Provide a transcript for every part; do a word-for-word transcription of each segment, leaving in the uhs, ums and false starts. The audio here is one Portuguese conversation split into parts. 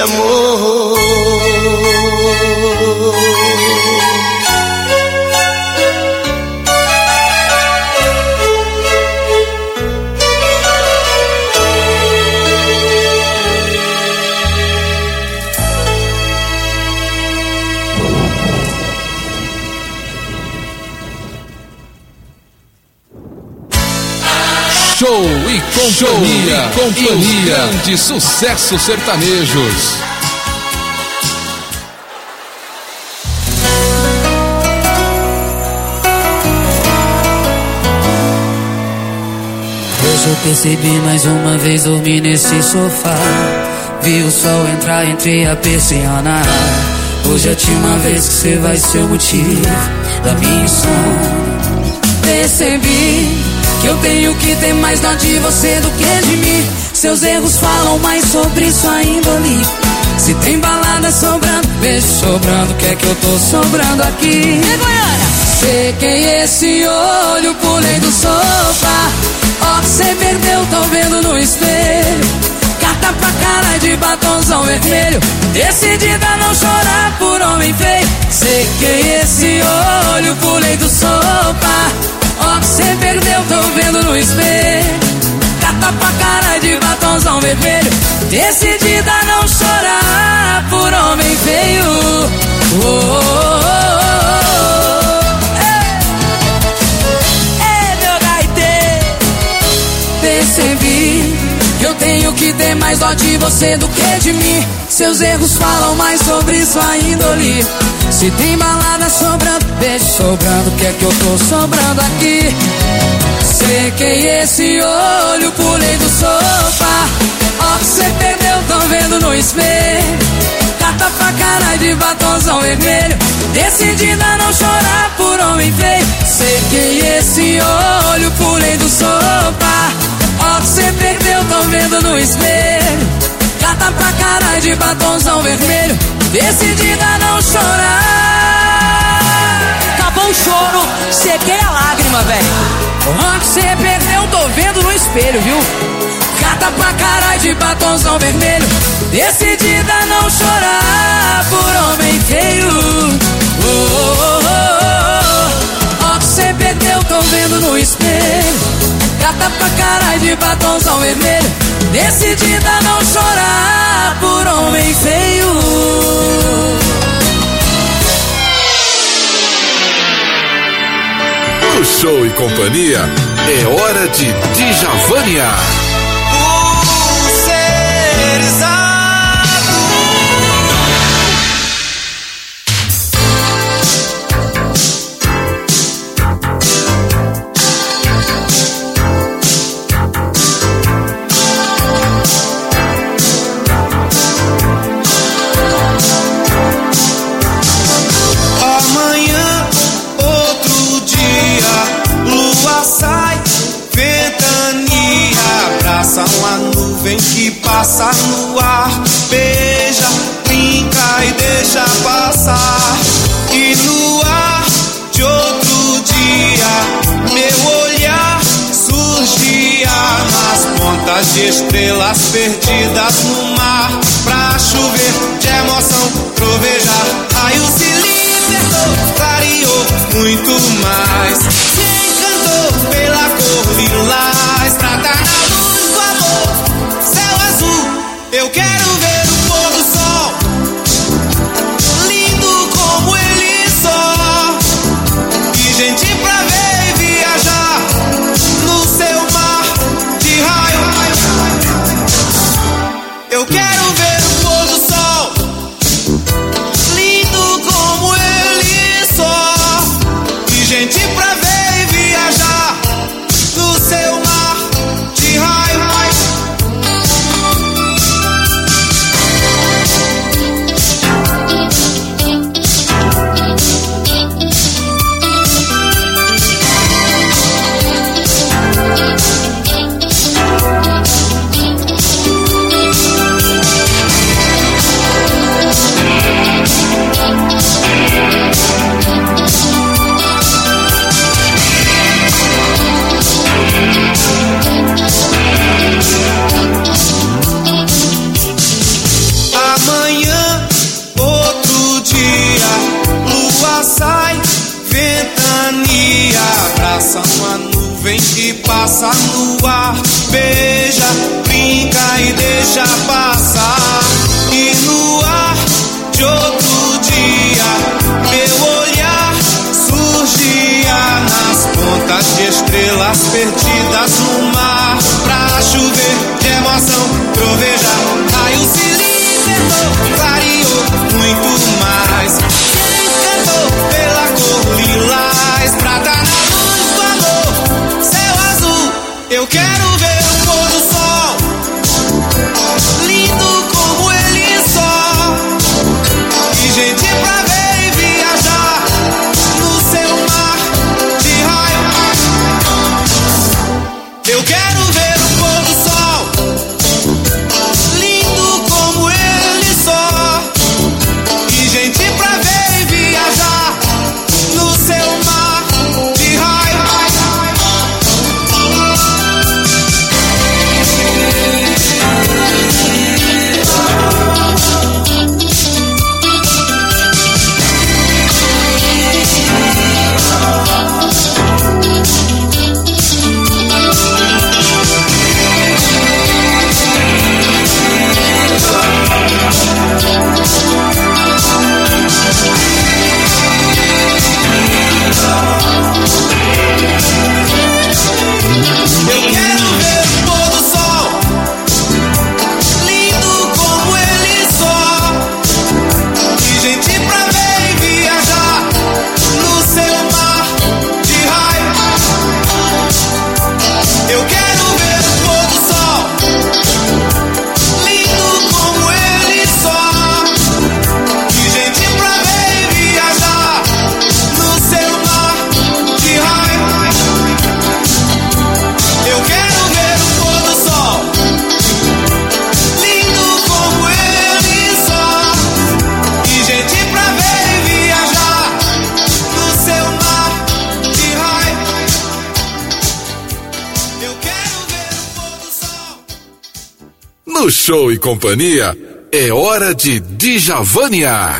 amor. Show e companhia, Show e companhia. Grande sucesso sertanejos. Hoje eu percebi mais uma vez dormir nesse sofá. Vi o sol entrar entre a persiana. Hoje é a última vez que você vai ser o motivo da minha insônia. Percebi que eu tenho que ter mais dó de você do que de mim. Seus erros falam mais sobre sua índole. Se tem balada sobrando, beijo sobrando, quer que eu tô sobrando aqui? E Goiânia? Sequei esse olho, pulei do sofá. Ó, cê perdeu, tô vendo no espelho. Carta pra cara de batonzão vermelho. Decidida a não chorar por homem feio. Sequei esse olho, pulei do sofá. Ó, cê perdeu, tô vendo no espelho. Cata pra cara de batonzão vermelho. Decidida a não chorar por homem feio. Oh, oh, oh, oh. Ei, meu gaiteiro. Percebi que eu tenho que ter mais dó de você do que de mim. Seus erros falam mais sobre sua índole. Se tem balada sobrando, beijo sobrando, quer que eu tô sobrando aqui? Sequei esse olho, pulei do sofá. Ó, cê perdeu, tô vendo no espelho. Cata pra cara de batonzão vermelho. Decidida a não chorar por homem feio. Sequei esse olho, pulei do sofá. Ó, cê perdeu, tô vendo no espelho. Cata pra cara de batonzão vermelho. Decidida a não chorar. Acabou o choro, sequei a lágrima, velho. Ó, cê perdeu, tô vendo no espelho, viu? Cata pra cara de batonzão vermelho. Decidida a não chorar por homem feio. Oh, oh, oh, oh. Ó, cê perdeu, tô vendo no espelho. Cata pra cara de batonzão vermelho. Decidida a não chorar por homem feio. No Show e Companhia é hora de Djavânia. Uma nuvem que passa no ar, beija, brinca e deixa passar. E no ar de outro dia, meu olhar surgia nas pontas de estrelas perdidas no mar. Pra chover de emoção, trovejar, raios e libertou, clareou muito mais. Se encantou pela cor lilás, trata na céu azul, eu quero ver o pôr do sol, lindo como ele só. E gente pra ver e viajar no seu mar de raio. Eu quero ver o pôr do sol, lindo como ele só. E gente pra ver e viajar no seu mar. No Show e Companhia, é hora de Djavania.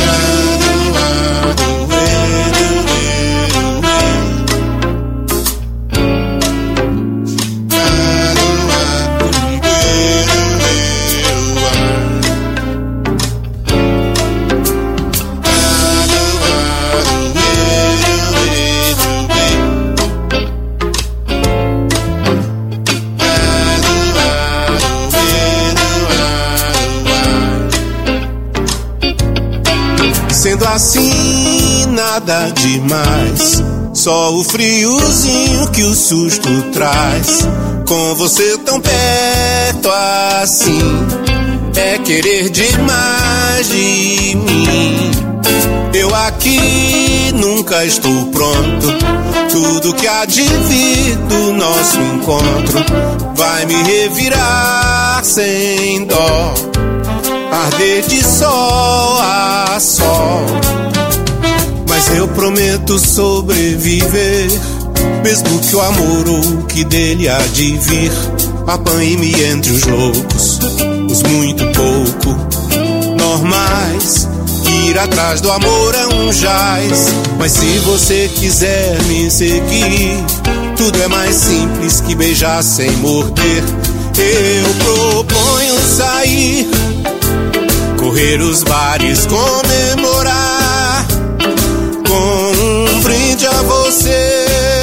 Sendo assim, nada demais, só o friozinho que o susto traz. Com você tão perto assim, é querer demais de mim. Eu aqui nunca estou pronto, tudo que há de vir do nosso encontro vai me revirar sem dó, arder de sol a sol. Mas eu prometo sobreviver, mesmo que o amor ou o que dele há de vir apanhe-me entre os loucos, os muito pouco normais. Ir atrás do amor é um jaz, mas se você quiser me seguir, tudo é mais simples que beijar sem morder. Eu proponho sair, correr os bares, comemorar com um brinde a você.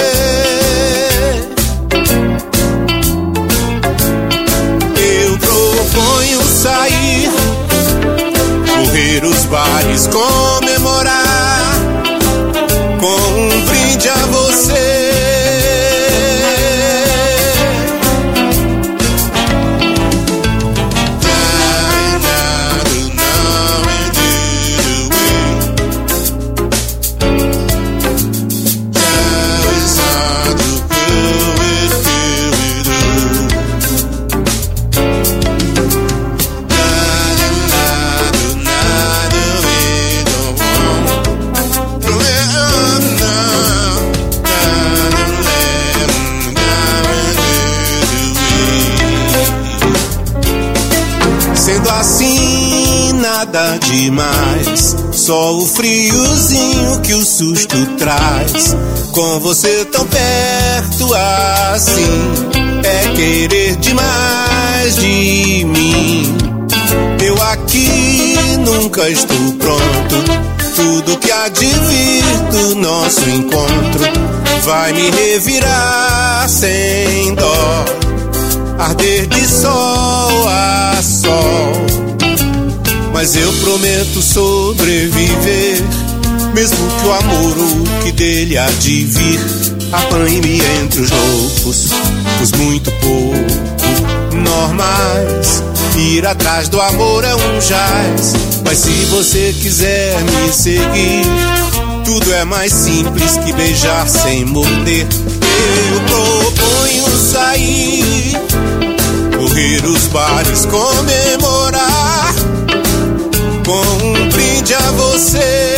Eu proponho sair, correr os bares, comemorar com um brinde a você. Assim, nada demais, só o friozinho que o susto traz. Com você tão perto assim, é querer demais de mim. Eu aqui nunca estou pronto, tudo que há de vir do nosso encontro vai me revirar sem dó, arder de sol a sol. Mas eu prometo sobreviver, mesmo que o amor ou o que dele há de vir apanhe-me entre os loucos, os muito pouco normais. Ir atrás do amor é um jaz, mas se você quiser me seguir, tudo é mais simples que beijar sem morder. Eu proponho sair, correr os bares, comemorar com um brinde a você.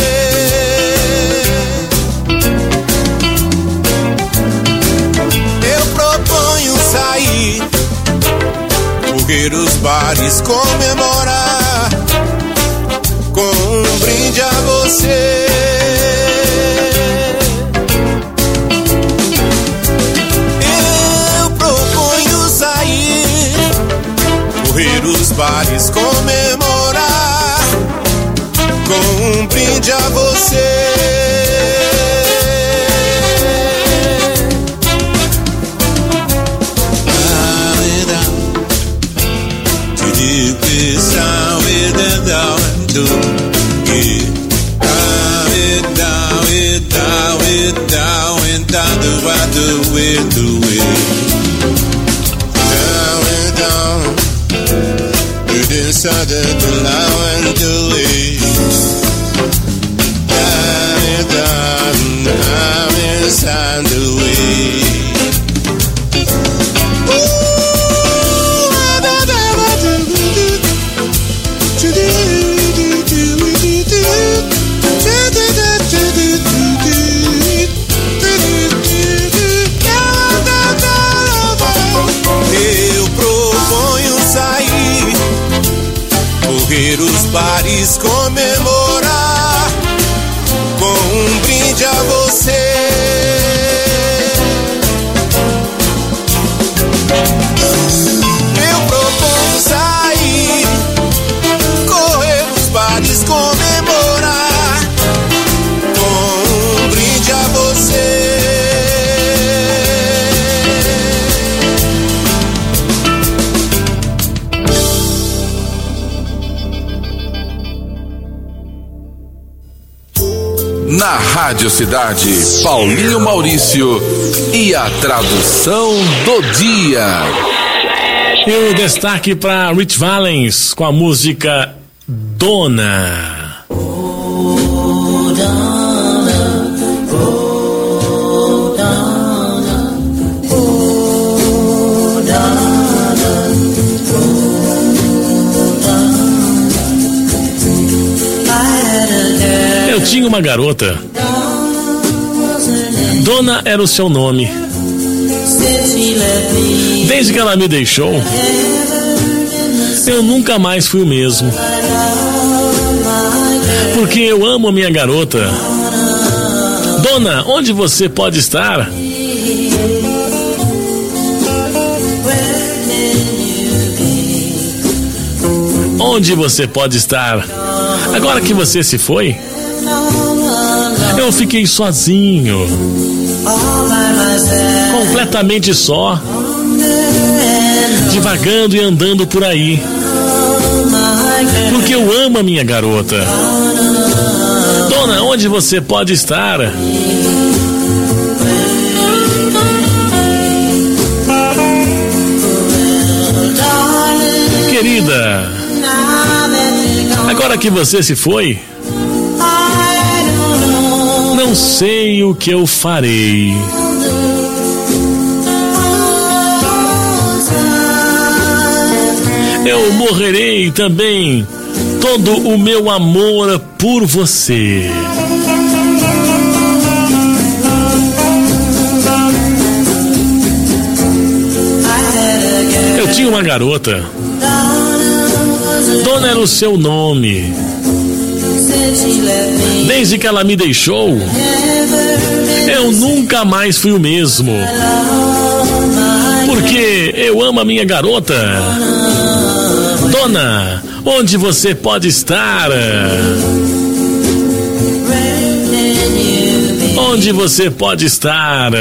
Eu proponho sair, correr os bares, comemorar com um brinde a você. Eu proponho sair, correr os bares, comemorar com um brinde a você. Inside the line and do it. Down, down, I'm inside the way. Eu proponho sair, correr os bares, comemorar com um brinde a você. Eu proponho sair, correr os bares, comemorar com um brinde a você. Na Rádio Cidade, Paulinho Maurício e a tradução do dia. E o destaque para Rich Valens com a música Dona. Oh, Donna, oh, Donna, oh, Donna, oh, Donna. I had a girl. Eu tinha uma garota. Dona era o seu nome. Desde que ela me deixou, eu nunca mais fui o mesmo. Porque eu amo a minha garota. Dona, onde você pode estar? Onde você pode estar? Agora que você se foi, eu fiquei sozinho, completamente só, divagando e andando por aí, porque eu amo a minha garota. Dona, onde você pode estar? Querida, agora que você se foi, não sei o que eu farei. Eu morrerei também, todo o meu amor por você. Eu tinha uma garota. Dona era o seu nome. Desde que ela me deixou, eu nunca mais fui o mesmo. Porque eu amo a minha garota. Dona, onde você pode estar? Onde você pode estar?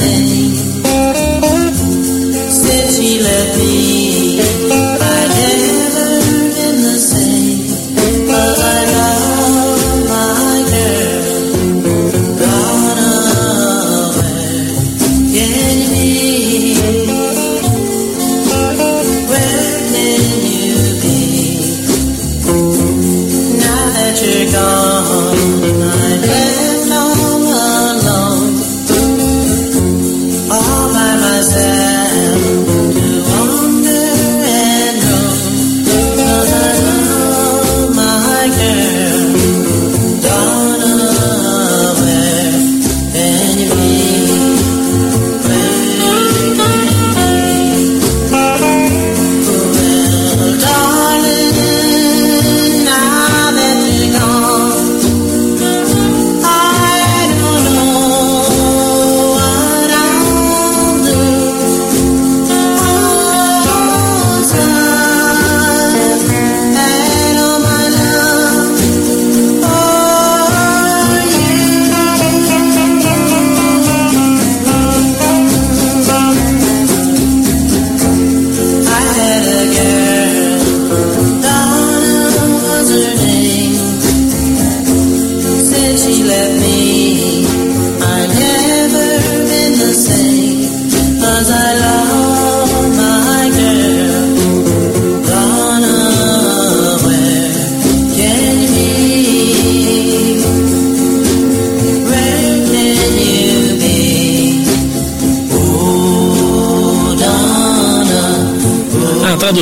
She left me, I did.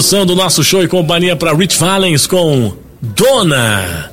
introdução do nosso show e companhia para Rich Valens com Dona.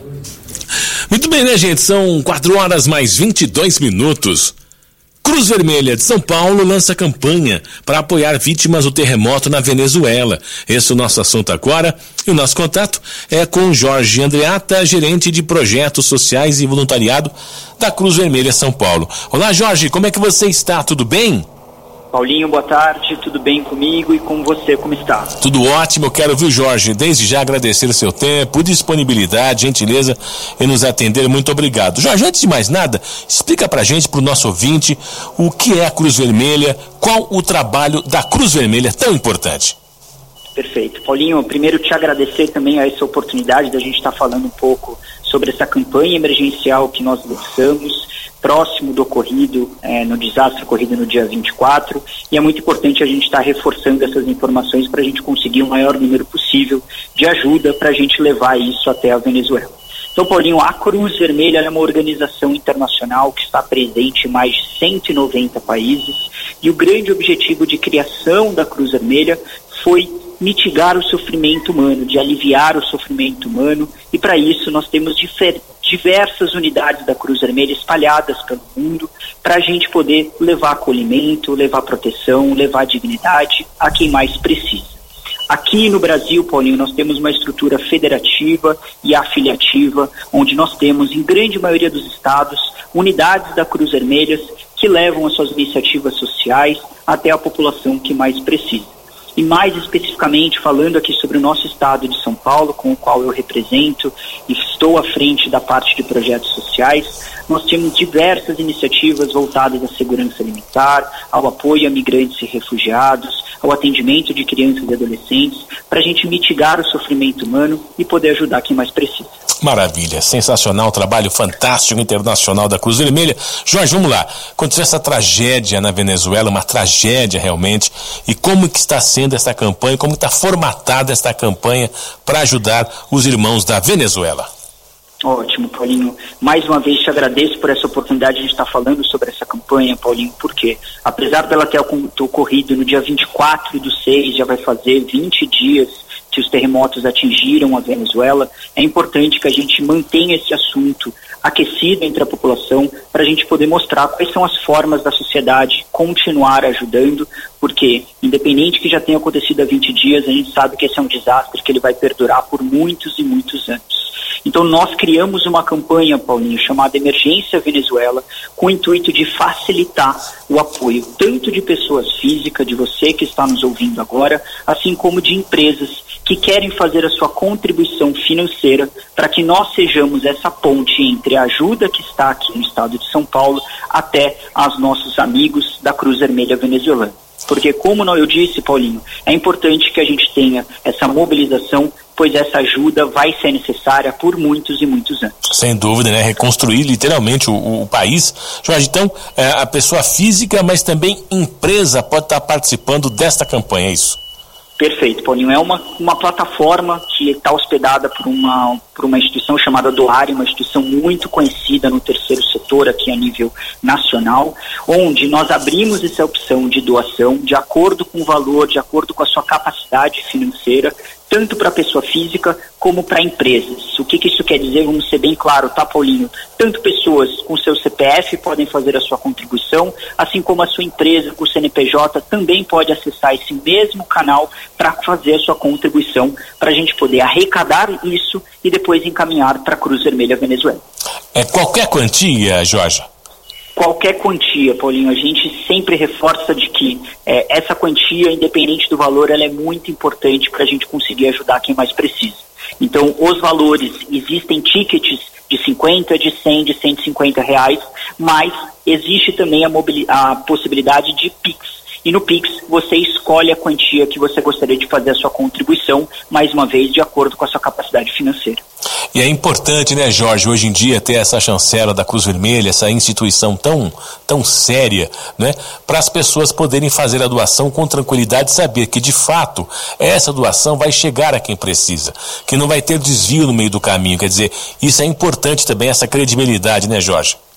Muito bem, né, gente? São quatro horas mais vinte e dois minutos. Cruz Vermelha de São Paulo lança campanha para apoiar vítimas do terremoto na Venezuela. Esse é o nosso assunto agora. E o nosso contato é com Jorge Andreata, gerente de projetos sociais e voluntariado da Cruz Vermelha São Paulo. Olá, Jorge, como é que você está? Tudo bem? Paulinho, boa tarde, tudo bem comigo e com você, como está? Tudo ótimo, eu quero, viu, Jorge, desde já agradecer o seu tempo, disponibilidade, gentileza em nos atender, muito obrigado. Jorge, antes de mais nada, explica pra gente, pro nosso ouvinte, o que é a Cruz Vermelha, qual o trabalho da Cruz Vermelha tão importante? Perfeito. Paulinho, primeiro te agradecer também a essa oportunidade da gente estar falando um pouco sobre essa campanha emergencial que nós lançamos, próximo do ocorrido, é, no desastre ocorrido no dia vinte e quatro, e é muito importante a gente estar reforçando essas informações para a gente conseguir o maior número possível de ajuda para a gente levar isso até a Venezuela. Então, Paulinho, a Cruz Vermelha é uma organização internacional que está presente em mais de cento e noventa países, e o grande objetivo de criação da Cruz Vermelha foi mitigar o sofrimento humano, de aliviar o sofrimento humano, e para isso nós temos difer- diversas unidades da Cruz Vermelha espalhadas pelo mundo, para a gente poder levar acolhimento, levar proteção, levar dignidade a quem mais precisa. Aqui no Brasil, Paulinho, nós temos uma estrutura federativa e afiliativa, onde nós temos, em grande maioria dos estados, unidades da Cruz Vermelha que levam as suas iniciativas sociais até a população que mais precisa. E mais especificamente, falando aqui sobre o nosso estado de São Paulo, com o qual eu represento e estou à frente da parte de projetos sociais, nós temos diversas iniciativas voltadas à segurança alimentar, ao apoio a migrantes e refugiados, ao atendimento de crianças e adolescentes, para a gente mitigar o sofrimento humano e poder ajudar quem mais precisa. Maravilha, sensacional, trabalho fantástico internacional da Cruz Vermelha. Jorge, vamos lá, aconteceu essa tragédia na Venezuela, uma tragédia realmente, e como que está sendo essa campanha, como está formatada esta campanha para ajudar os irmãos da Venezuela? Ótimo, Paulinho. Mais uma vez te agradeço por essa oportunidade de estar falando sobre essa campanha, Paulinho, porque apesar dela ter ocorrido no dia vinte e quatro do seis, já vai fazer vinte dias que os terremotos atingiram a Venezuela, é importante que a gente mantenha esse assunto aquecido entre a população para a gente poder mostrar quais são as formas da sociedade continuar ajudando, porque independente que já tenha acontecido há vinte dias, a gente sabe que esse é um desastre que ele vai perdurar por muitos e muitos anos. Então nós criamos uma campanha, Paulinho, chamada Emergência Venezuela, com o intuito de facilitar o apoio tanto de pessoas físicas, de você que está nos ouvindo agora, assim como de empresas que querem fazer a sua contribuição financeira para que nós sejamos essa ponte entre a ajuda que está aqui no estado de São Paulo até aos nossos amigos da Cruz Vermelha venezuelana. Porque, como eu disse, Paulinho, é importante que a gente tenha essa mobilização, pois essa ajuda vai ser necessária por muitos e muitos anos. Sem dúvida, né? Reconstruir literalmente o, o país. Jorge, então, é, a pessoa física, mas também empresa pode estar participando desta campanha, é isso? Perfeito, Paulinho. É uma, uma plataforma que está hospedada por uma, por uma instituição chamada Doare, uma instituição muito conhecida no terceiro setor aqui a nível nacional, onde nós abrimos essa opção de doação de acordo com o valor, de acordo com a sua capacidade financeira, tanto para a pessoa física como para empresas. O que, que isso quer dizer? Vamos ser bem claro, tá, Paulinho? Tanto pessoas com seu C P F podem fazer a sua contribuição, assim como a sua empresa com o C N P J também pode acessar esse mesmo canal para fazer a sua contribuição, para a gente poder arrecadar isso e depois encaminhar para a Cruz Vermelha Venezuela. É qualquer quantia, Jorge? Qualquer quantia, Paulinho, a gente sempre reforça de que é, essa quantia, independente do valor, ela é muito importante para a gente conseguir ajudar quem mais precisa. Então, os valores, existem tickets de cinquenta, de cem, de cento e cinquenta reais, mas existe também a, mobili- a possibilidade de Pix. E no Pix você escolhe a quantia que você gostaria de fazer a sua contribuição, mais uma vez, de acordo com a sua capacidade financeira. E é importante, né, Jorge, hoje em dia ter essa chancela da Cruz Vermelha, essa instituição tão, tão séria, né, para as pessoas poderem fazer a doação com tranquilidade e saber que, de fato, essa doação vai chegar a quem precisa, que não vai ter desvio no meio do caminho. Quer dizer, isso é importante também, essa credibilidade, né, Jorge?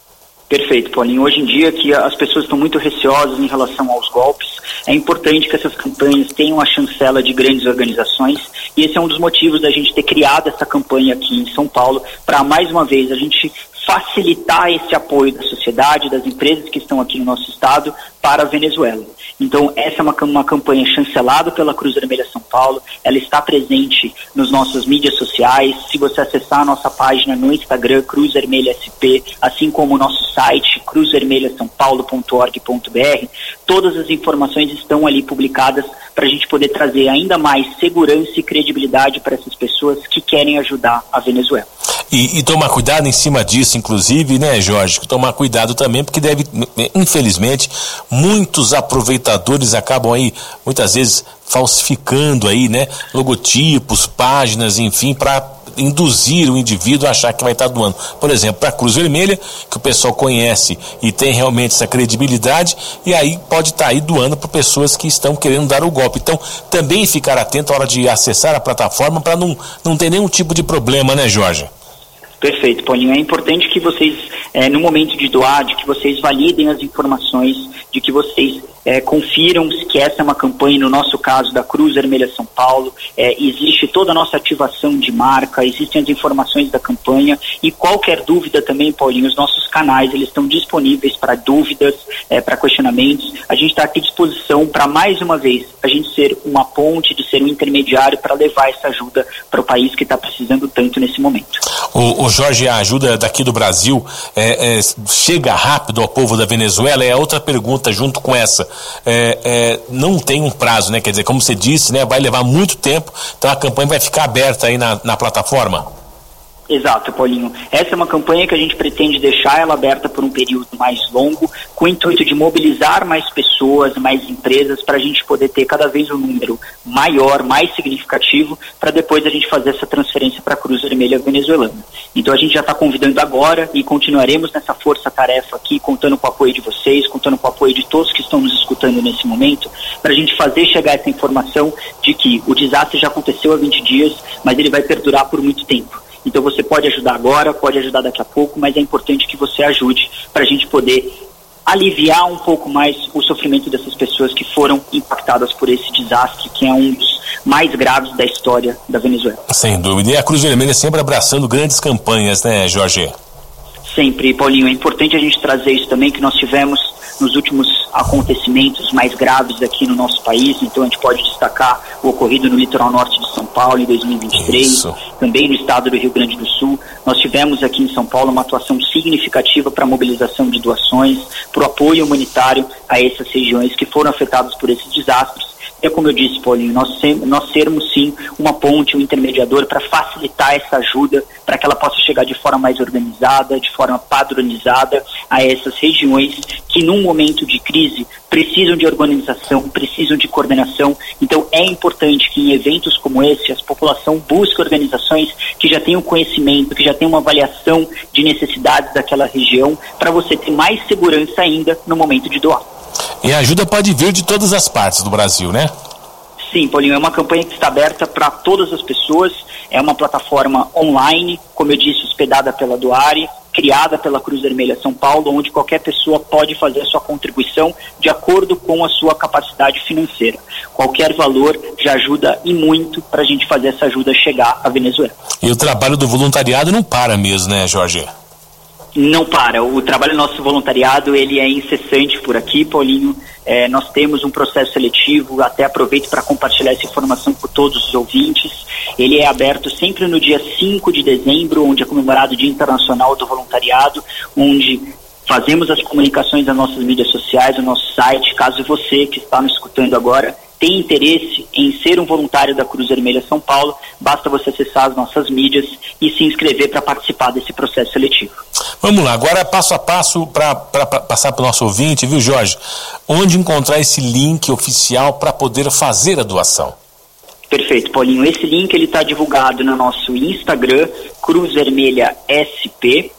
Perfeito, Paulinho. Hoje em dia que as pessoas estão muito receosas em relação aos golpes, é importante que essas campanhas tenham a chancela de grandes organizações, e esse é um dos motivos da gente ter criado essa campanha aqui em São Paulo, para mais uma vez a gente facilitar esse apoio da sociedade, das empresas que estão aqui no nosso estado para a Venezuela. Então, essa é uma, uma campanha chancelada pela Cruz Vermelha São Paulo, ela está presente nas nossas mídias sociais. Se você acessar a nossa página no Instagram, Cruz Vermelha S P, assim como o nosso site, cruz vermelha são paulo ponto org ponto b r, todas as informações estão ali publicadas para a gente poder trazer ainda mais segurança e credibilidade para essas pessoas que querem ajudar a Venezuela. E, e tomar cuidado em cima disso, inclusive, né, Jorge? Tomar cuidado também, porque deve, infelizmente, muitos aproveitadores acabam aí, muitas vezes, falsificando aí, né, logotipos, páginas, enfim, para induzir o indivíduo a achar que vai estar doando. Por exemplo, para a Cruz Vermelha, que o pessoal conhece e tem realmente essa credibilidade, e aí pode estar aí doando para pessoas que estão querendo dar o golpe. Então, também ficar atento à hora de acessar a plataforma para não, não ter nenhum tipo de problema, né, Jorge? Perfeito, Paulinho. É importante que vocês, é, no momento de doar, de que vocês validem as informações, de que vocês é, confiram que essa é uma campanha, no nosso caso, da Cruz Vermelha São Paulo. É, existe toda a nossa ativação de marca, existem as informações da campanha, e qualquer dúvida também, Paulinho, os nossos canais, eles estão disponíveis para dúvidas, é, para questionamentos. A gente está aqui à disposição para, mais uma vez, a gente ser uma ponte, de ser um intermediário para levar essa ajuda para o país que está precisando tanto nesse momento. O, o Jorge, a ajuda daqui do Brasil é, é, chega rápido ao povo da Venezuela? É outra pergunta junto com essa. É, é, não tem um prazo, né? Quer dizer, como você disse, né, vai levar muito tempo, então a campanha vai ficar aberta aí na, na plataforma? Exato, Paulinho. Essa é uma campanha que a gente pretende deixar ela aberta por um período mais longo, com o intuito de mobilizar mais pessoas, mais empresas, para a gente poder ter cada vez um número maior, mais significativo, para depois a gente fazer essa transferência para a Cruz Vermelha venezuelana. Então a gente já está convidando agora e continuaremos nessa força-tarefa aqui, contando com o apoio de vocês, contando com o apoio de todos que estão nos escutando nesse momento, para a gente fazer chegar essa informação de que o desastre já aconteceu há vinte dias, mas ele vai perdurar por muito tempo. Então você pode ajudar agora, pode ajudar daqui a pouco, mas é importante que você ajude para a gente poder aliviar um pouco mais o sofrimento dessas pessoas que foram impactadas por esse desastre, que é um dos mais graves da história da Venezuela. Sem dúvida. E a Cruz Vermelha sempre abraçando grandes campanhas, né, Jorge? Sempre, Paulinho. É importante a gente trazer isso também, que nós tivemos nos últimos acontecimentos mais graves aqui no nosso país. Então a gente pode destacar o ocorrido no litoral norte de São Paulo em dois mil e vinte e três, Isso. também no estado do Rio Grande do Sul. Nós tivemos aqui em São Paulo uma atuação significativa para a mobilização de doações, para o apoio humanitário a essas regiões que foram afetadas por esses desastres. É como eu disse, Paulinho, nós, ser, nós sermos sim uma ponte, um intermediador para facilitar essa ajuda, para que ela possa chegar de forma mais organizada, de forma padronizada a essas regiões que num momento de crise precisam de organização, precisam de coordenação. Então é importante que em eventos como esse a população busque organizações que já tenham conhecimento, que já tenham uma avaliação de necessidades daquela região, para você ter mais segurança ainda no momento de doar. E a ajuda pode vir de todas as partes do Brasil, né? Sim, Paulinho, é uma campanha que está aberta para todas as pessoas, é uma plataforma online, como eu disse, hospedada pela Doare, criada pela Cruz Vermelha São Paulo, onde qualquer pessoa pode fazer a sua contribuição de acordo com a sua capacidade financeira. Qualquer valor já ajuda e muito para a gente fazer essa ajuda chegar à Venezuela. E o trabalho do voluntariado não para mesmo, né, Jorge? Não para. O trabalho do nosso voluntariado, ele é incessante por aqui, Paulinho. É, nós temos um processo seletivo, até aproveito para compartilhar essa informação com todos os ouvintes. Ele é aberto sempre no dia cinco de dezembro, onde é comemorado o Dia Internacional do Voluntariado, onde fazemos as comunicações nas nossas mídias sociais, no nosso site. Caso você que está nos escutando agora tem interesse em ser um voluntário da Cruz Vermelha São Paulo, basta você acessar as nossas mídias e se inscrever para participar desse processo seletivo. Vamos lá, agora passo a passo para passar para o nosso ouvinte, viu, Jorge? Onde encontrar esse link oficial para poder fazer a doação? Perfeito, Paulinho. Esse link ele está divulgado no nosso Instagram, Cruz Vermelha S P,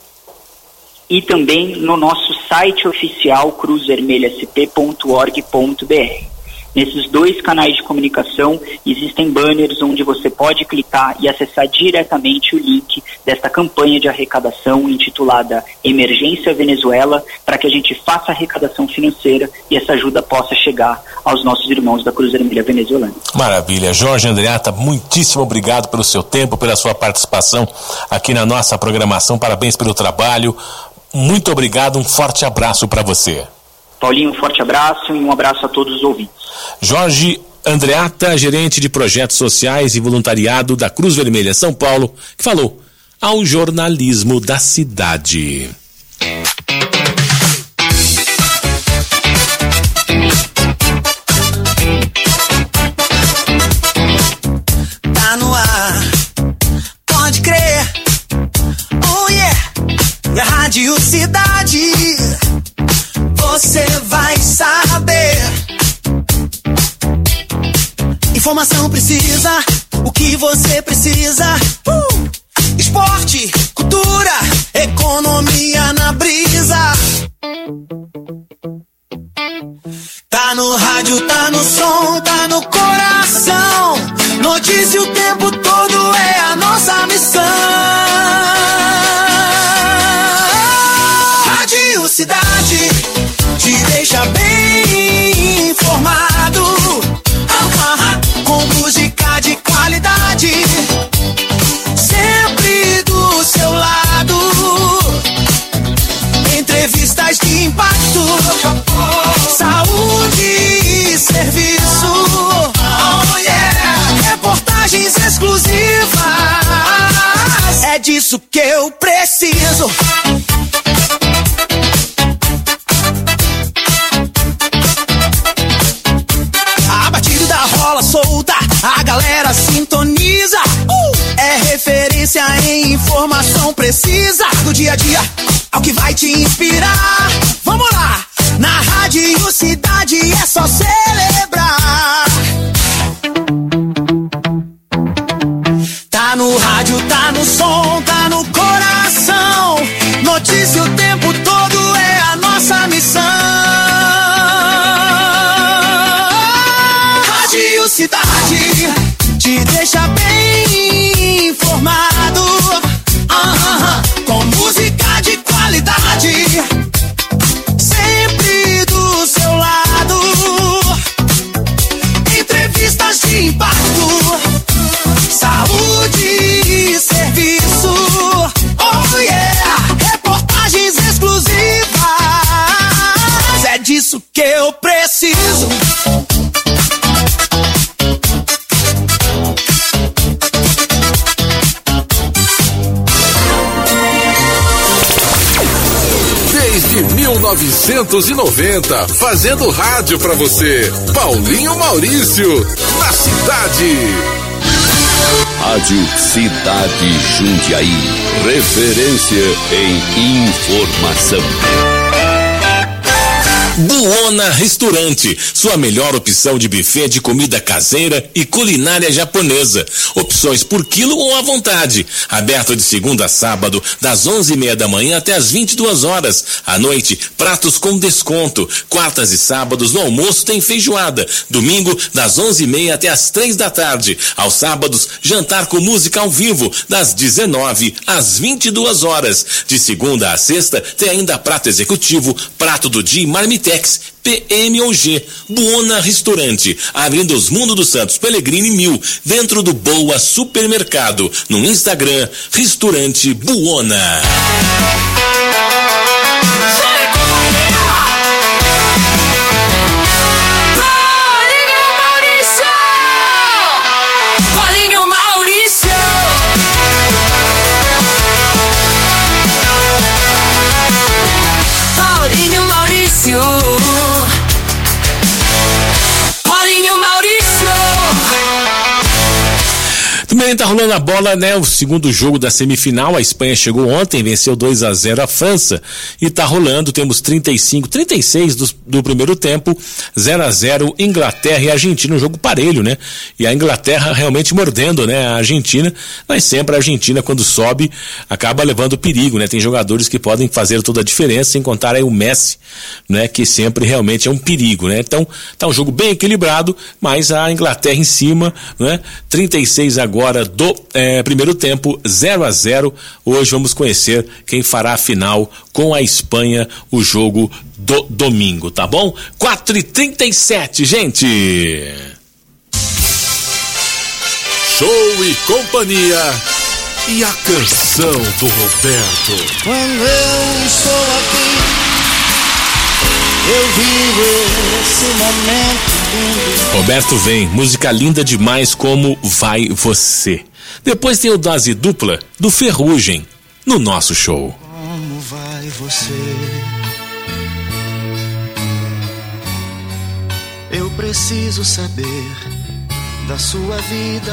e também no nosso site oficial, cruz vermelha s p ponto org ponto b r. Nesses dois canais de comunicação existem banners onde você pode clicar e acessar diretamente o link desta campanha de arrecadação intitulada Emergência Venezuela, para que a gente faça arrecadação financeira e essa ajuda possa chegar aos nossos irmãos da Cruz Vermelha venezuelana. Maravilha. Jorge Andreatta, muitíssimo obrigado pelo seu tempo, pela sua participação aqui na nossa programação. Parabéns pelo trabalho. Muito obrigado, um forte abraço para você. Paulinho, um forte abraço e um abraço a todos os ouvintes. Jorge Andreatta, gerente de projetos sociais e voluntariado da Cruz Vermelha São Paulo, que falou ao jornalismo da cidade. Tá no ar, pode crer, oh yeah, e a Rádio Cidade, você vai saber. Informação precisa, o que você precisa. Uh! Esporte, cultura, economia na brisa. Tá no rádio, tá no som, tá no coração. Notícia o tempo todo é a nossa missão. Rádio Cidade te deixa bem informado, com música de qualidade, sempre do seu lado. Entrevistas de impacto, saúde e serviço, oh yeah, reportagens exclusivas. É disso que eu preciso. A batida rola solta, a galera sintoniza. Uh! É referência em informação precisa, do dia a dia ao que vai te inspirar. Vamos lá! Na Rádio Cidade é só celebrar. Tá no rádio, tá no som, tá no coração. Notícia o tempo todo é a nossa missão. Rádio Cidade te deixa bem informado, uh-huh, com música de qualidade, sempre do seu lado. Entrevistas de impacto, saúde e serviço, oh yeah, reportagens exclusivas. É disso que eu preciso. Desde mil novecentos e noventa, fazendo rádio pra você. Paulinho Maurício, na cidade. Rádio Cidade Jundiaí, referência em informação. Buona Restaurante, sua melhor opção de buffet de comida caseira e culinária japonesa. Opções por quilo ou à vontade. Aberto de segunda a sábado, das onze e meia da manhã até as vinte e duas horas. À noite, pratos com desconto. Quartas e sábados, no almoço tem feijoada. Domingo, das onze e meia até as três da tarde. Aos sábados, jantar com música ao vivo, das dezenove às vinte e duas horas. De segunda a sexta, tem ainda prato executivo, prato do dia e marmitex, P M ou G. Buona Restaurante, Avenida Osmundo dos Santos Pellegrini mil, dentro do Boa Supermercado. No Instagram, Restaurante Buona. bem, tá rolando a bola, né? O segundo jogo da semifinal. A Espanha chegou ontem, venceu dois a zero a França e tá rolando. Temos trinta e cinco, trinta e seis do, do primeiro tempo, zero a zero Inglaterra e Argentina, um jogo parelho, né? E a Inglaterra realmente mordendo, né? A Argentina, mas sempre a Argentina, quando sobe, acaba levando perigo, né? Tem jogadores que podem fazer toda a diferença, sem contar aí o Messi, né? Que sempre realmente é um perigo, né? Então, tá um jogo bem equilibrado, mas a Inglaterra em cima, né? trinta e seis agora do eh, primeiro tempo, zero a zero. Hoje vamos conhecer quem fará a final com a Espanha, o jogo do domingo, tá bom? quatro e trinta e sete, gente! Show e companhia. E a canção do Roberto. Quando eu estou aqui, eu vivo esse momento lindo. Roberto vem, música linda demais como Vai Você. Depois tem o Dose Dupla do Ferrugem no nosso show. Como vai você? Eu preciso saber da sua vida.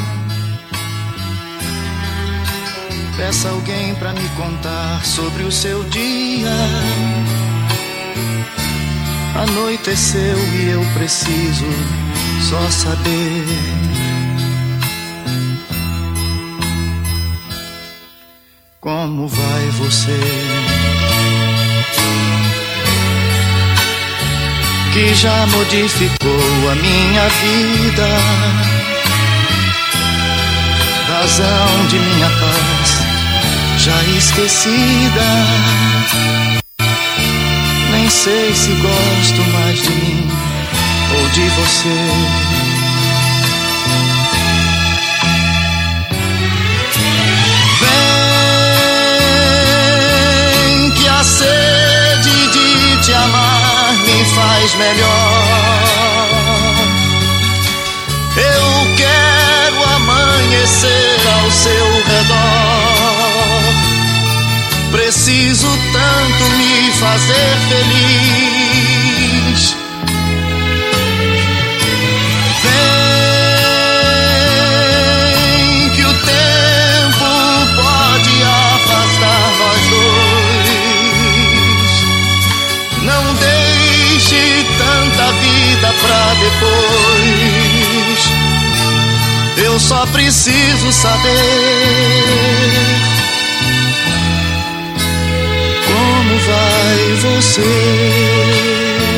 Peça alguém pra me contar sobre o seu dia. Anoiteceu e eu preciso só saber. Como vai você? Que já modificou a minha vida, razão de minha paz já esquecida. Nem sei se gosto mais de mim ou de você. Vem que a sede de te amar me faz melhor. Eu quero amanhecer ao seu redor. Preciso tanto me fazer feliz. Vem que o tempo pode afastar nós dois. Não deixe tanta vida pra depois. Eu só preciso saber como vai você.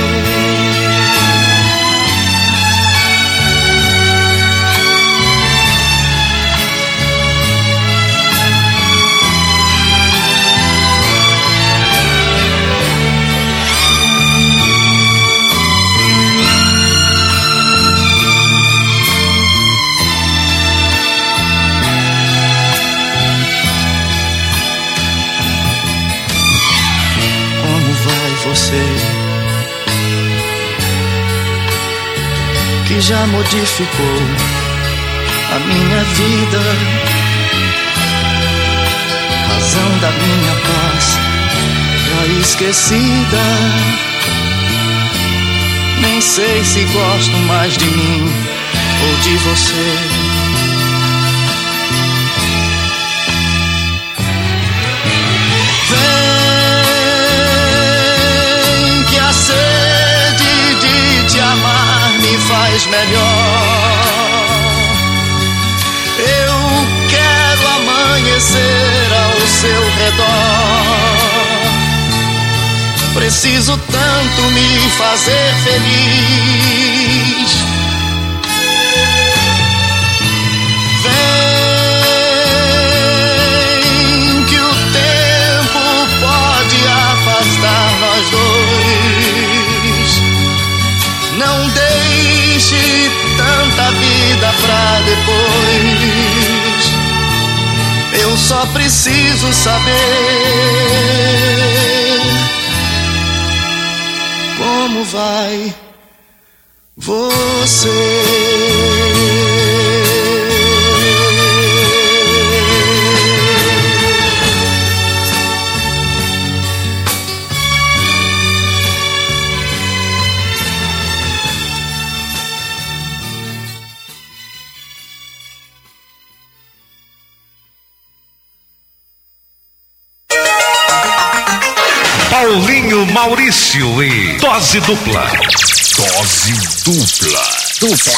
Que já modificou a minha vida, razão da minha paz já esquecida. Nem sei se gosto mais de mim ou de você. Vem que a sede de te amar me faz melhor. Eu quero amanhecer ao seu redor. Preciso tanto me fazer feliz. Vem que o tempo pode afastar nós dois. Não deixe tanta vida pra depois. Eu só preciso saber como vai você. Paulinho Maurício e Dose Dupla. Dose Dupla. Dupla.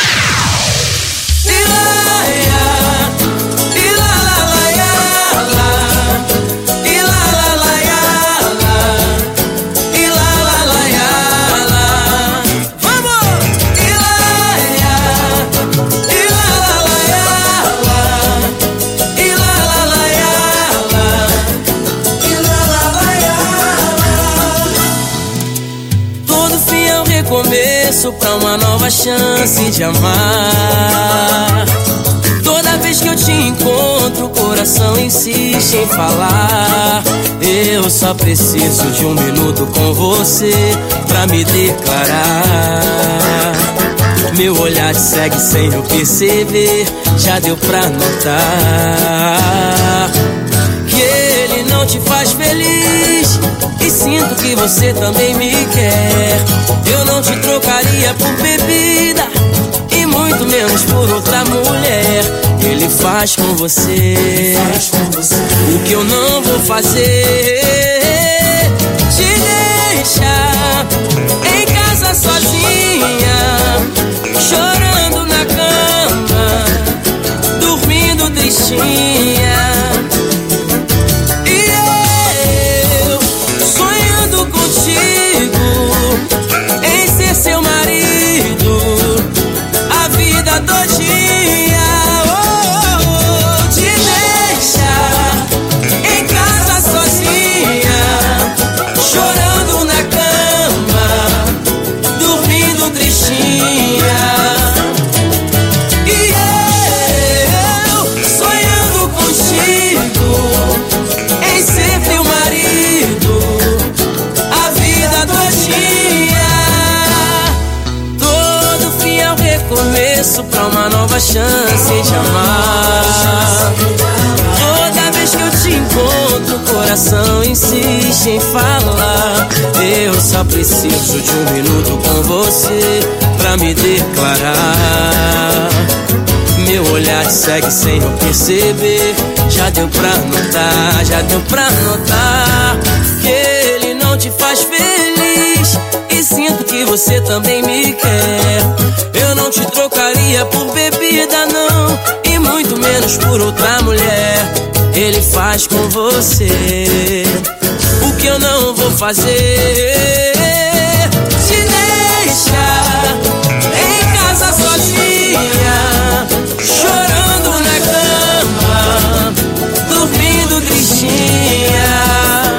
Começo pra uma nova chance de amar. Toda vez que eu te encontro, o coração insiste em falar. Eu só preciso de um minuto com você pra me declarar. Meu olhar te segue sem eu perceber, já deu pra notar que ele não te faz feliz. E sinto que você também me quer. Eu não te trocaria por bebida, e muito menos por outra mulher. Ele faz com você, faz com você o que eu não vou fazer. Te deixa em casa sozinha, chorando na cama, dormindo tristinha. Seu marido, a vida todinha, oh, oh, oh, te deixa em casa sozinha, chorando na cama, dormindo tristinha. E eu sonhando contigo em ser teu marido, a vida todinha. Começo pra uma nova chance de amar. Toda vez que eu te encontro, o coração insiste em falar. Eu só preciso de um minuto com você pra me declarar. Meu olhar te segue sem eu perceber, já deu pra notar, já deu pra notar que ele não te faz feliz. E sinto que você também me quer. Eu não te trocaria por bebida, não, e muito menos por outra mulher. Ele faz com você o que eu não vou fazer. Te deixa em casa sozinha, chorando na cama, dormindo tristinha.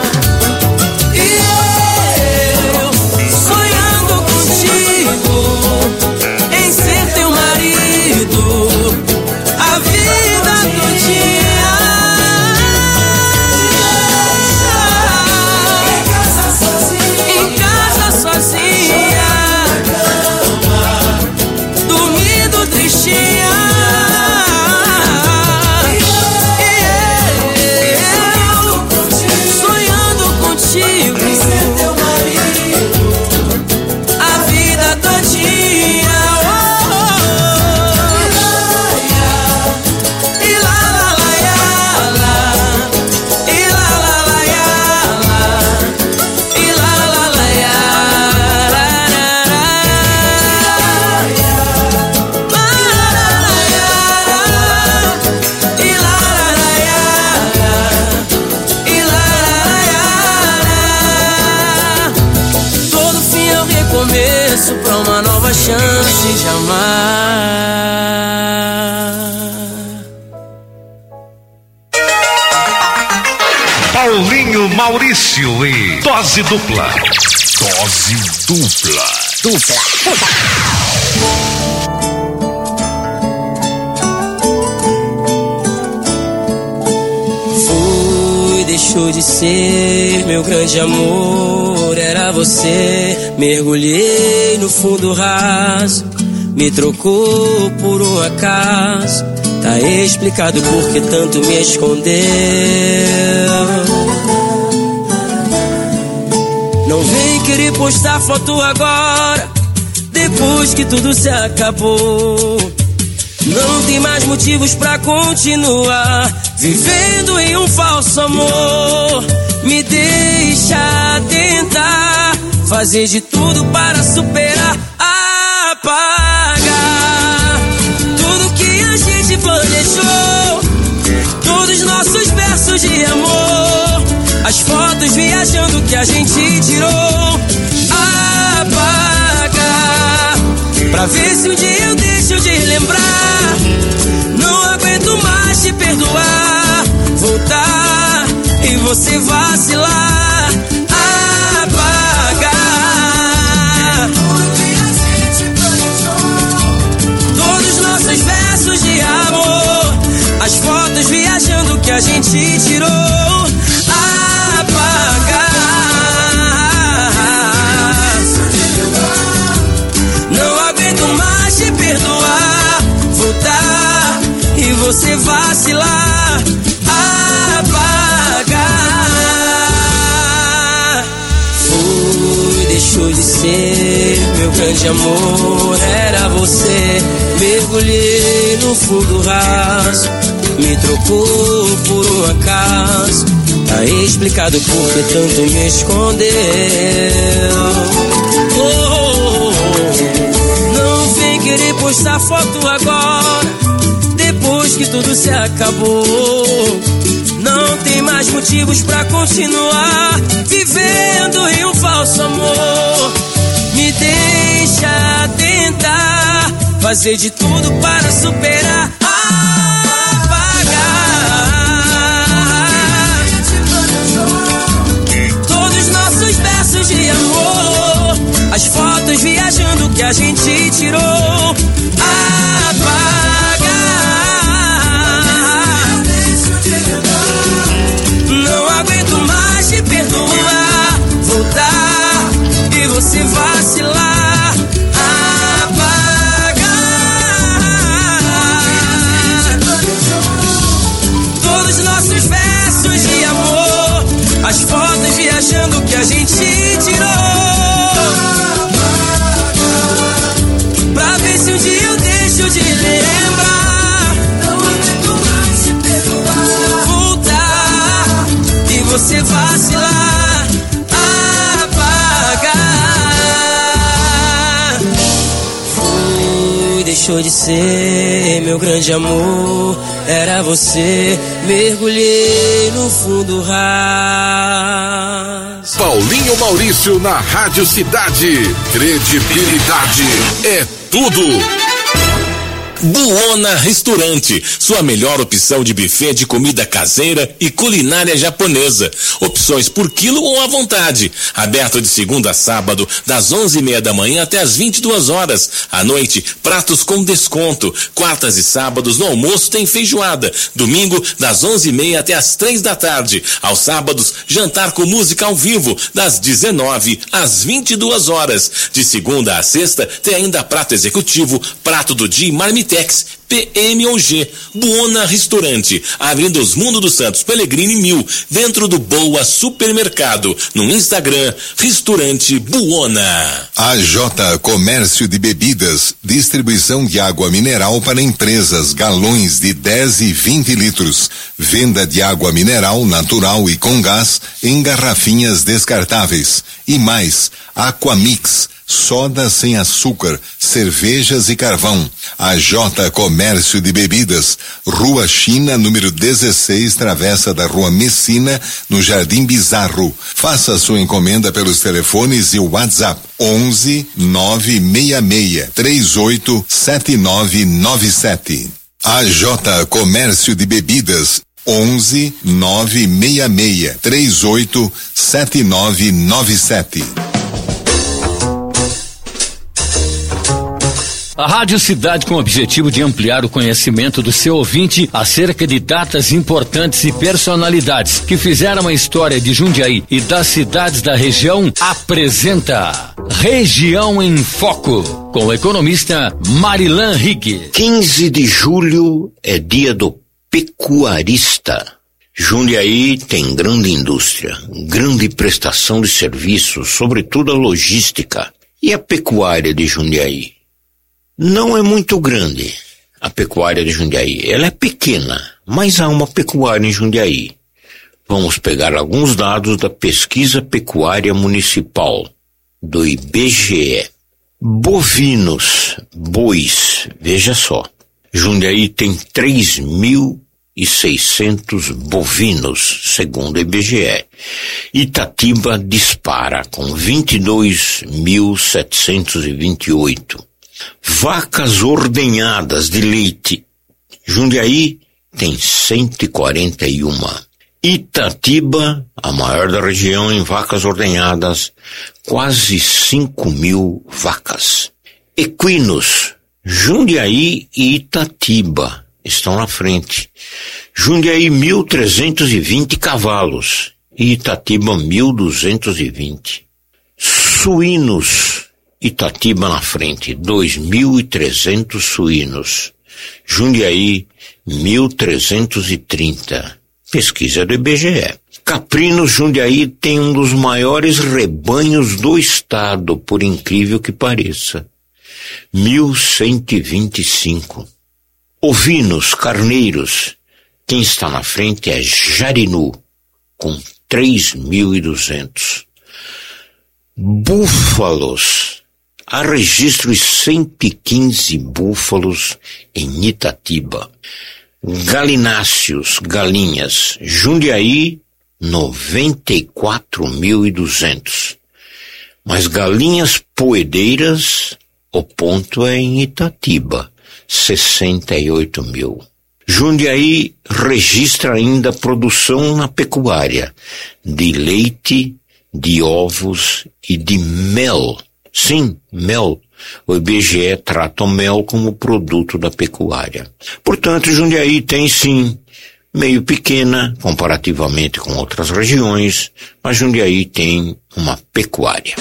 Chance de amar. Paulinho Maurício e Dose Dupla. Dose Dupla. Dupla. Fui, deixou de ser meu grande amor, era você. Mergulhei no fundo raso, me trocou por um acaso. Tá explicado por que tanto me escondeu. Não vem querer postar foto agora, depois que tudo se acabou. Não tem mais motivos pra continuar vivendo em um falso amor. Me deixa fazer de tudo para superar, apagar tudo que a gente planejou, todos os nossos versos de amor, as fotos viajando que a gente tirou, apagar pra ver se um dia eu deixo de lembrar. Não aguento mais te perdoar, voltar e você vacilar, apagar todos os nossos versos de amor, as fotos viajando que a gente tirou, apagar. Não aguento mais te perdoar, voltar e você vacilar, apagar. Foi, deixou de ser meu grande amor, era você. Mergulhei no fundo raso, me trocou por um acaso. Tá explicado por que tanto me escondeu. Oh, oh, oh. Não vem querer postar foto agora, depois que tudo se acabou. Não tem mais motivos pra continuar vivendo em um falso amor. Me deixa tentar fazer de tudo para superar, apagar todos os nossos versos de amor, as fotos viajando que a gente tirou, apagar. Não aguento mais te perdoar, voltar e você vacilar, apagar todos os nossos versos de amor, as fotos viajando que a gente tirou, pra ver se um dia eu deixo de lembrar. Não aguento mais te perdoar, voltar e você vacilar, apagar. Foi, deixou de ser meu grande amor, era você. Mergulhei no fundo raso. Paulinho Maurício na Rádio Cidade. Credibilidade é tudo. Buona Restaurante, sua melhor opção de buffet de comida caseira e culinária japonesa. Opções por quilo ou à vontade. Aberto de segunda a sábado, das onze e meia da manhã até as vinte e duas horas. À noite, pratos com desconto. Quartas e sábados no almoço tem feijoada. Domingo, das onze e meia até as três da tarde. Aos sábados, jantar com música ao vivo, das dezenove às vinte e duas horas. De segunda a sexta, tem ainda prato executivo, prato do dia e marmitex, P M ou G. Buona Restaurante, Avenida Osmundo dos Santos Pellegrini mil, dentro do Boa Supermercado. No Instagram, Restaurante Buona. A J Comércio de Bebidas, distribuição de água mineral para empresas, galões de dez e vinte litros. Venda de água mineral natural e com gás em garrafinhas descartáveis. E mais, Aquamix, soda sem açúcar, cervejas e carvão. A J Comércio de Bebidas, Rua China, número dezesseis, travessa da Rua Messina, no Jardim Bizarro. Faça sua encomenda pelos telefones e o WhatsApp onze nove seis seis três oito sete nove nove sete. A J Comércio de Bebidas, onze nove seis seis três oito sete nove nove sete. A Rádio Cidade, com o objetivo de ampliar o conhecimento do seu ouvinte acerca de datas importantes e personalidades que fizeram a história de Jundiaí e das cidades da região, apresenta Região em Foco, com o economista Marilan Rigg. quinze de julho é dia do pecuarista. Jundiaí tem grande indústria, grande prestação de serviços, sobretudo a logística. E a pecuária de Jundiaí? Não é muito grande, a pecuária de Jundiaí. Ela é pequena, mas há uma pecuária em Jundiaí. Vamos pegar alguns dados da Pesquisa Pecuária Municipal. do I B G E. Bovinos, bois, veja só. Jundiaí tem três mil e seiscentos bovinos, segundo o I B G E. Itatiba dispara com vinte e dois mil setecentos e vinte e oito. Vacas ordenhadas de leite. Jundiaí tem cento e quarenta e um. Itatiba, a maior da região em vacas ordenhadas, quase cinco mil vacas. Equinos, Jundiaí e Itatiba estão na frente. Jundiaí, mil trezentos e vinte cavalos e Itatiba, mil duzentos e vinte. Suínos, Itatiba na frente, dois mil e trezentos suínos. Jundiaí, mil trezentos e trinta. Pesquisa do I B G E. Caprinos, Jundiaí tem um dos maiores rebanhos do estado, por incrível que pareça. mil cento e vinte e cinco. Ovinos, carneiros, quem está na frente é Jarinu, com três mil e duzentos. Búfalos, há registro de cento e quinze búfalos em Itatiba. Galináceos, galinhas, Jundiaí, noventa e quatro mil e duzentos. Mas galinhas poedeiras, o ponto é em Itatiba, sessenta e oito mil. Jundiaí registra ainda produção na pecuária de leite, de ovos e de mel. Sim, mel. O I B G E trata o mel como produto da pecuária. Portanto, Jundiaí tem sim, meio pequena comparativamente com outras regiões, mas Jundiaí tem uma pecuária.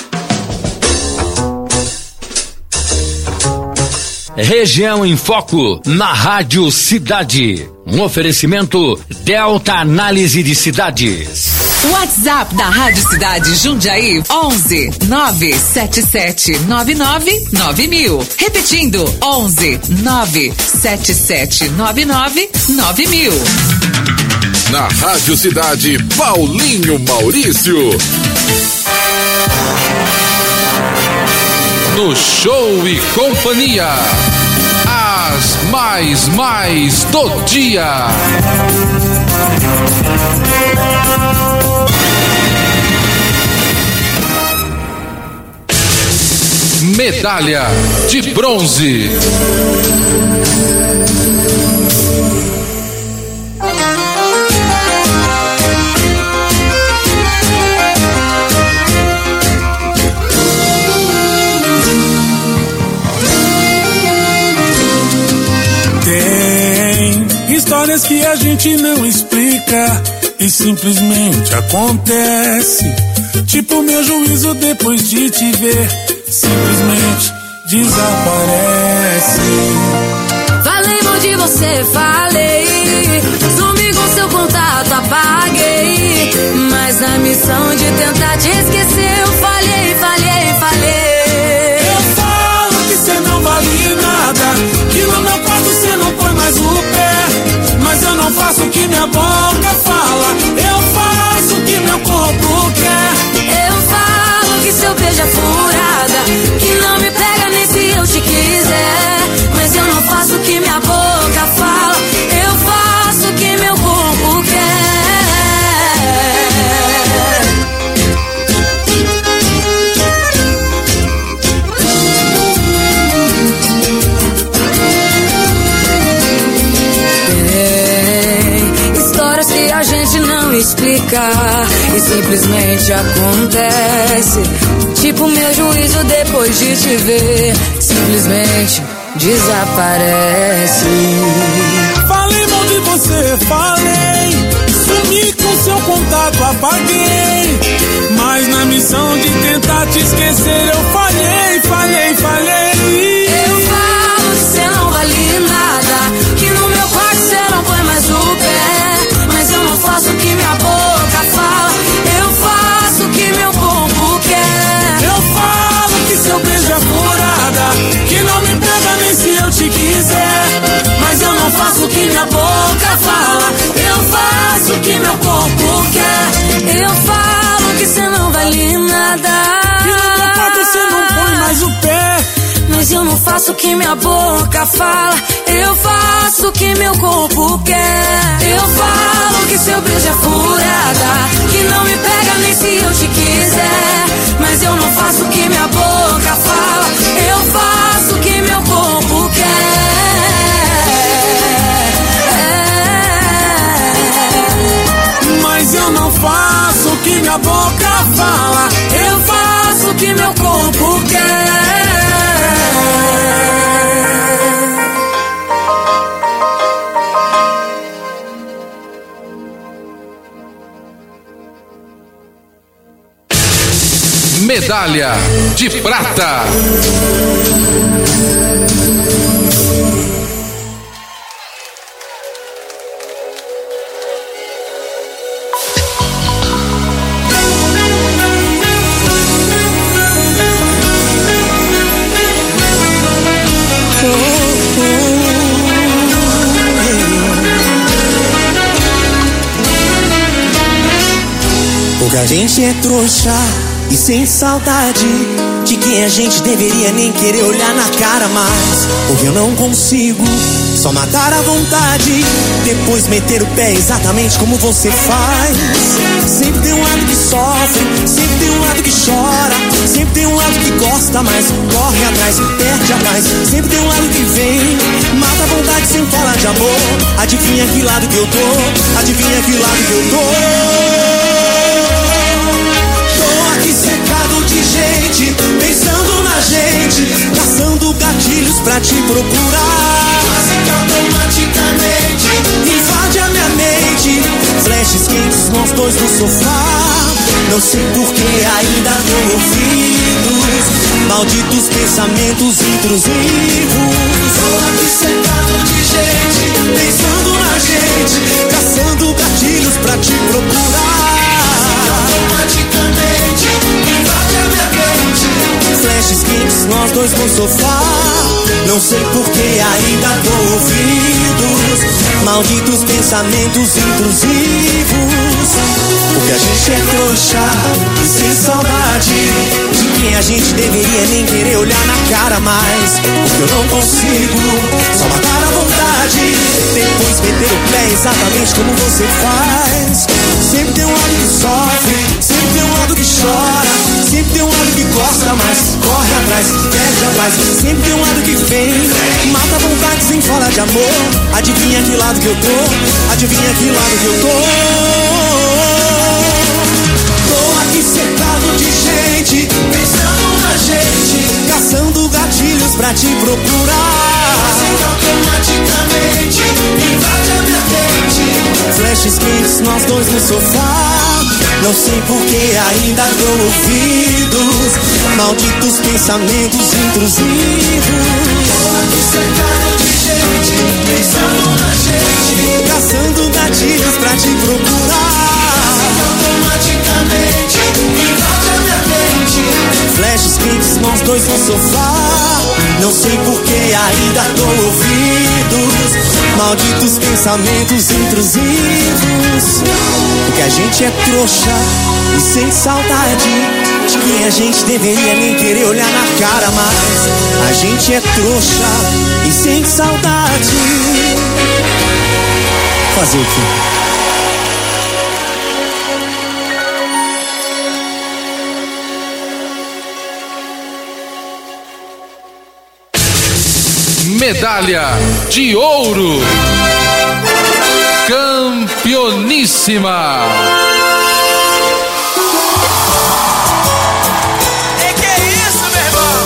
Região em Foco, na Rádio Cidade. Um oferecimento Delta Análise de Cidades. WhatsApp da Rádio Cidade Jundiaí, onze nove sete sete nove nove nove mil. Repetindo, onze nove sete sete nove nove nove mil. Na Rádio Cidade, Paulinho Maurício. No Show e Companhia, as mais mais do dia. Medalha de bronze. Tem histórias que a gente não explica e simplesmente acontece. Tipo meu juízo depois de te ver, simplesmente desaparece. Falei mal de você, falei. Sumi com seu contato, apaguei. Mas na missão de tentar te esquecer, eu falhei, falhei, falhei. Eu falo que você não vale nada, que no meu quarto você não põe mais o pé. Mas eu não faço o que minha boca fala, eu faço o que meu corpo quer. Eu falo que seu beijo é furada, que não me pega nem se eu te quiser. Mas eu não faço o que minha boca fala, eu faço o que meu corpo quer. Tem histórias que a gente não explica e simplesmente acontece. Tipo meu juízo depois de te ver, simplesmente desaparece. Falei mal de você, falei. Sumi com seu contato, apaguei. Mas na missão de tentar te esquecer, eu falhei, falhei, falhei. Eu falo que você não vale nada, que no meu quarto você não põe mais o pé. Mas eu não faço o que minha boca fala, eu faço o que meu corpo quer. Eu falo que seu beijo é furada, que não me pega nem se eu te quiser. Mas eu não faço o que minha boca fala, eu faço o que meu corpo quer. Eu falo que você não vale nada, que no meu quarto não faço o que minha boca fala, eu faço o que meu corpo quer. Eu falo que seu beijo é furada, que não me pega nem se eu te quiser. Mas eu não faço o que minha boca fala, eu faço o que meu corpo quer. Mas eu não faço o que minha boca fala, eu faço o que meu corpo quer. Medalha de prata. Porque a gente é trouxa e sem saudade de quem a gente deveria nem querer olhar na cara mais. Porque eu não consigo só matar a vontade, depois meter o pé exatamente como você faz. Sempre tem um lado que sofre, sempre tem um lado que chora, sempre tem um lado que gosta, mas corre atrás, perde a paz. Sempre tem um lado que vem, mata a vontade sem falar de amor. Adivinha que lado que eu tô, adivinha que lado que eu tô. Cercado de gente, pensando na gente, caçando gatilhos pra te procurar. Quase que automaticamente invade a minha mente, flashes quentes, nós dois no sofá. Não sei por que ainda dou ouvidos, malditos pensamentos intrusivos. Tô aqui cercado de gente, pensando na gente, caçando gatilhos pra te procurar. Automaticamente invade a minha mente, flashes quentes, nós dois no sofá. Não sei por que ainda dou ouvidos, malditos pensamentos intrusivos. Porque a gente é trouxa e sem saudade de quem a gente deveria nem querer olhar na cara mais. Porque eu não consigo só matar a vontade, depois meter o pé exatamente como você faz. Sempre tem um lado que sofre, sempre tem um lado que chora, sempre tem um lado que gosta, mas corre atrás, perde a paz. Sempre tem um lado que vem, mata a vontade sem falar de amor. Adivinha que lado que eu tô, adivinha que lado que eu tô. Tô aqui cercado de gente, pensando na gente, caçando gatilhos pra te procurar. Assim automaticamente invade a minha mente, flashes quentes, nós dois no sofá. Não sei por que ainda dou ouvidos, malditos pensamentos intrusivos. Tô aqui cercado de gente, pensando na gente, caçando gatilhos pra te procurar. Automaticamente invade a minha mente, flashes quentes, nós dois no sofá. Não sei por que ainda dou ouvidos, malditos pensamentos intrusivos. Porque a gente é trouxa e sem saudade de quem a gente deveria nem querer olhar na cara mais. A gente é trouxa e sem saudade. Fazer o quê? Medalha de ouro. Campeoníssima. E que é isso, meu irmão?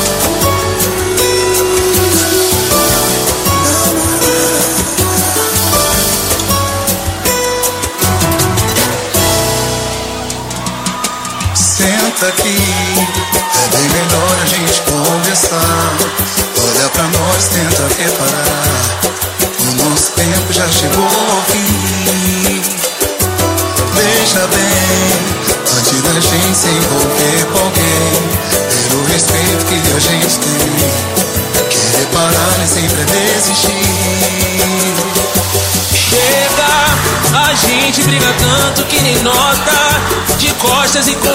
Senta aqui, é bem melhor a gente conversar. Olha pra nós, tenta reparar, o nosso tempo já chegou ao fim. Veja bem, antes da gente se envolver com alguém, pelo respeito que a gente tem, querer parar nem sempre é desistir. Chega, a gente briga tanto que nem nota, de costas e